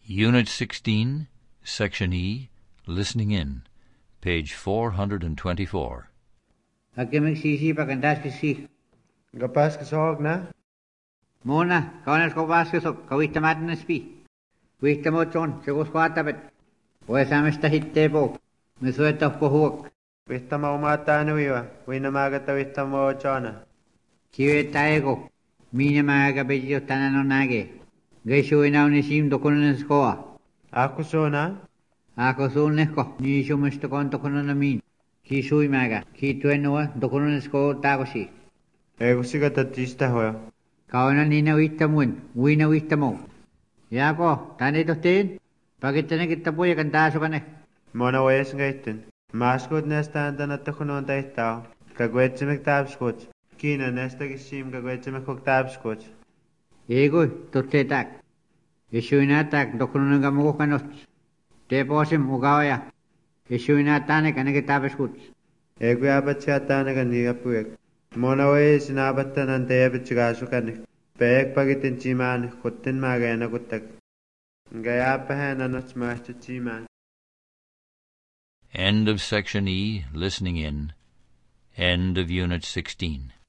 Unit 16, Section E, Listening In, page 424. Agimik pagandas kisi. Gapas kasog na? Mona, kaunas ko baskasok, kawita madnas pi. Wita mo chon, sigos ko atabet. Pues amesta hitte po. Misueta po huwak. Wista mo umata anuiwa. Wina magata wista mo chona. Kiwe tayo ko. Mina mga kabedyo tanan nage. Gaisyo inaw ni sim dokunan skoa. Ako so na? Ako sunes ko. Ni sumusto ko ang dokunan namin. Kisuy maga. Kituenwa dokunan sko tako si. Ego siga tatista hoya. Kauna nina wita mun. Wina wita mo. Yako, tanito tin. Bakit na kita po yung kantaso ka na? Mona wayas ngaitin. Maskot nesta anda natakunon tayo. Kagwetsi magtabskot. Kina nesta kisim kagwetsi magkogtabskot. Ego, tutsetak. Isuinatak dokunan ka mo kanot. Teposim ugawaya. Isuinatane ka nagitabskot. Ego yabat siya tanaga niya puwek. Mona wayas sinabatan ang tayabit sigaso kanik. Pek pagitin chiman kutin magaya na kutak. Gaya pahan anot smash chiman. End of Section E, Listening In. End of Unit 16.